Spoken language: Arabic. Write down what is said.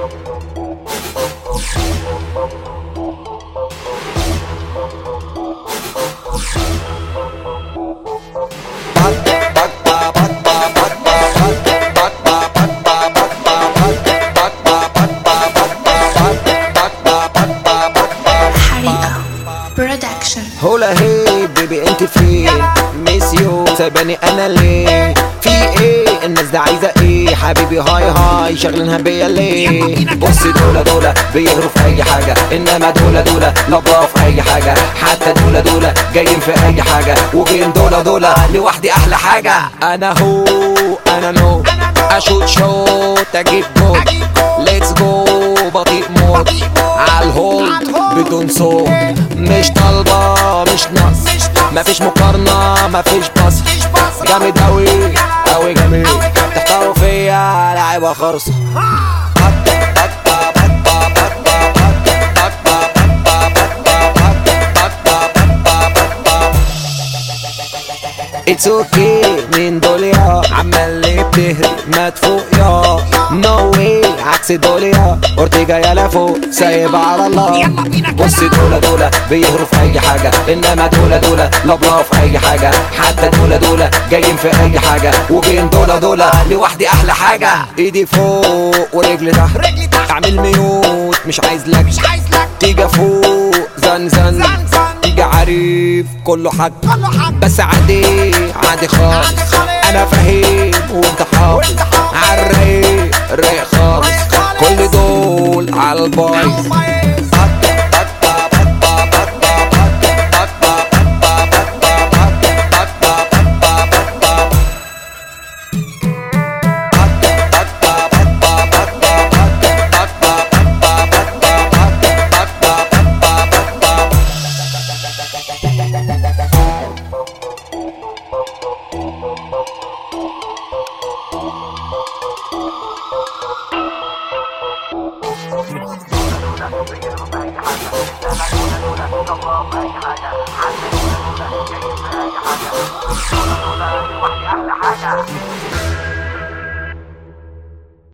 هولا هي بيبي انت فين؟ ميس يو سايباني انا ليه؟ في ايه؟ الناس دي عايزه ايه؟ حبيبي هاي هاي شغلينها بيا ليه؟ بصي دول بيهروا في اي حاجه، انما دول لبوا في اي حاجه، حتى دول جايين في اي حاجه، وبين دول لوحدي احلى حاجه. انا هو انا نو اشوت شوت اجيب جول، ليتس جو بطيء موت عالهولد بدون صوت، مش طالبه مش ناقص، مفيش مقارنه مفيش باص، جامد اوي اوي جميل، تحتاروا فيا لعيبه خرصه. اتس اوكي مين دول يا عمال ليه بتهري ما تفوق يا نو واي عكس دول يا اورتيجا يا فوق سايب على الله. بصي دول بيهروا في اي حاجه، انما دول لبوا في اي حاجه، حتى دول جايين في اي حاجه، وبين دول لوحدي احلى حاجه. ايدي فوق ورجلي تحت اعمل ميوت مش عايز لك تيجا فوق زن تيجا عريف كله حد بس عادي خالص، انا فاهم وانت حافظ عالرايق رايق خالص، كل دول عالبايظ. بيهروا في أي حاجة، أنا دول الله في أي حاجة.